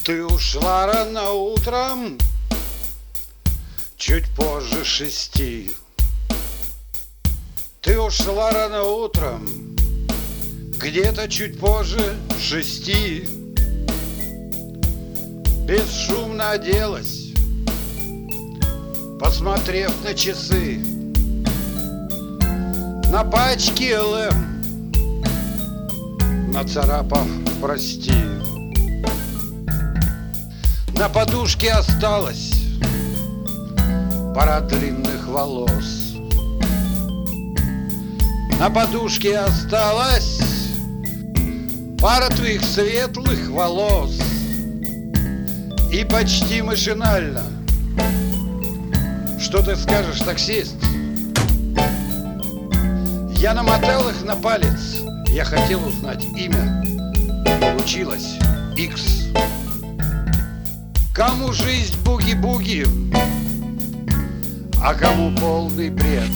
Ты ушла рано утром, чуть позже 6. Ты ушла рано утром, где-то чуть позже 6. Бесшумно оделась, посмотрев на часы. На пачке ЛМ нацарапав «Прости». На подушке осталась пара длинных волос. На подушке осталась пара твоих светлых волос. И почти машинально: что ты скажешь, таксист? Я намотал их на палец. Я хотел узнать имя. Получилось X. Кому жизнь буги-буги, а кому полный бред.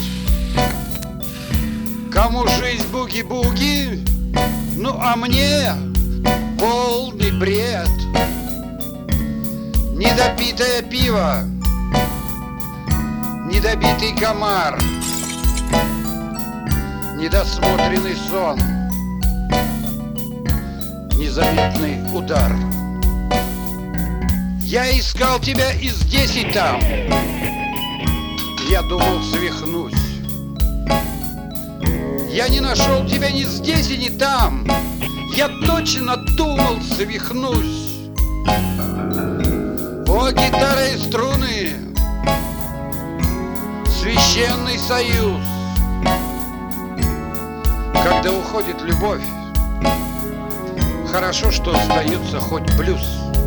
Кому жизнь буги-буги, ну а мне полный бред. Недопитое пиво, недобитый комар, недосмотренный сон, незаметный удар. Я искал тебя и здесь, и там. Я думал, свихнусь. Я не нашел тебя ни здесь и ни там. Я точно думал, свихнусь. О, гитара и струны, священный союз. Когда уходит любовь, хорошо, что остается хоть блюз.